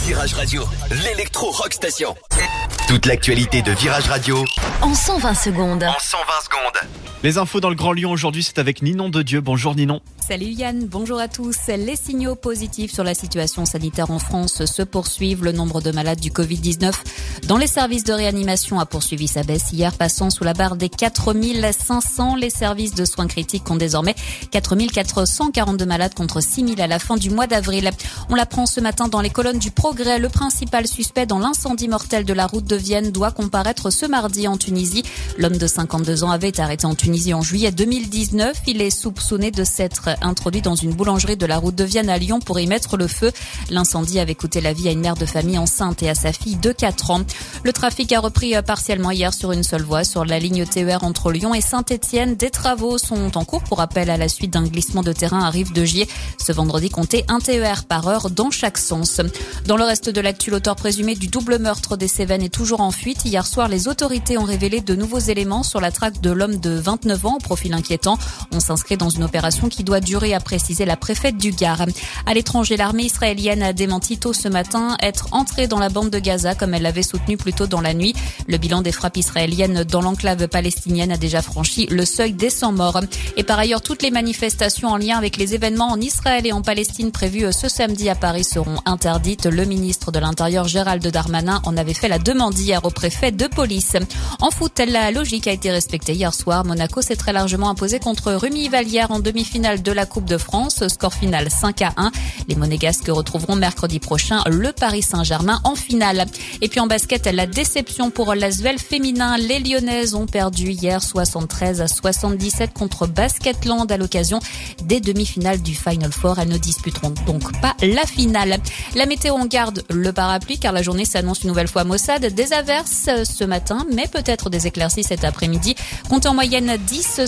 Virage Radio, l'électro-rock station. Toute l'actualité de Virage Radio en 120 secondes. Les infos dans le Grand Lyon aujourd'hui, c'est avec Ninon de Dieu. Bonjour Ninon. Salut Yann, bonjour à tous. Les signaux positifs sur la situation sanitaire en France se poursuivent. Le nombre de malades du Covid-19 dans les services de réanimation a poursuivi sa baisse hier, passant sous la barre des 4500. Les services de soins critiques ont désormais 4442 malades contre 6000 à la fin du mois d'avril. On l'apprend ce matin dans les colonnes du Progrès. Le principal suspect dans l'incendie mortel de la route de Vienne doit comparaître ce mardi en Tunisie. L'homme de 52 ans avait été arrêté en Tunisie en juillet 2019. Il est soupçonné de s'être introduit dans une boulangerie de la route de Vienne à Lyon pour y mettre le feu. L'incendie avait coûté la vie à une mère de famille enceinte et à sa fille de 4 ans. Le trafic a repris partiellement hier sur une seule voie sur la ligne TER entre Lyon et Saint-Étienne. Des travaux sont en cours pour rappel à la suite d'un glissement de terrain à Rive-de-Gier. Ce vendredi, comptez 1 TER par heure dans chaque sens. Dans le reste de l'actu, l'auteur présumé du double meurtre des Cévennes est toujours en fuite. Hier soir, les autorités ont révélé de nouveaux éléments sur la traque de l'homme de 29 ans au profil inquiétant. On s'inscrit dans une opération qui doit durer, a précisé la préfète du Gard. À l'étranger, l'armée israélienne a démenti tôt ce matin être entrée dans la bande de Gaza comme elle l'avait soutenu plus tôt dans la nuit. Le bilan des frappes israéliennes dans l'enclave palestinienne a déjà franchi le seuil des 100 morts. Et par ailleurs, toutes les manifestations en lien avec les événements en Israël et en Palestine prévues ce samedi à Paris seront interdites. Le ministre de l'Intérieur Gérald Darmanin en avait fait la demande hier au préfet de police. En foot, la logique a été respectée hier soir. Monaco s'est très largement imposé contre Rumi-Vallière en demi-finale de la Coupe de France. Score final 5-1. Les Monégasques retrouveront mercredi prochain le Paris Saint-Germain en finale. Et puis en basket, la déception pour l'Asvel féminin. Les Lyonnaises ont perdu hier 73-77 contre Basketland à l'occasion des demi-finales du Final Four. Elles ne disputeront donc pas la finale. La météo, on garde le parapluie car la journée s'annonce une nouvelle fois maussade. Des averses ce matin, mais peut-être des éclaircies cet après-midi. Comptez en moyenne 10